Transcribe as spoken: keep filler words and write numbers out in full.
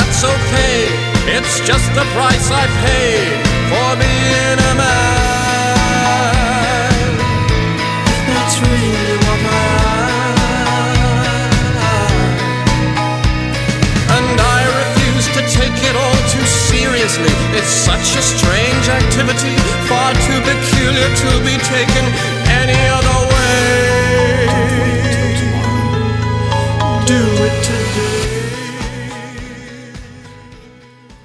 that's okay. It's just the price I pay for being a man. That's really what I am. And I refuse to take it all too seriously. It's such a strange activity, far too peculiar to be taken any other way. Do it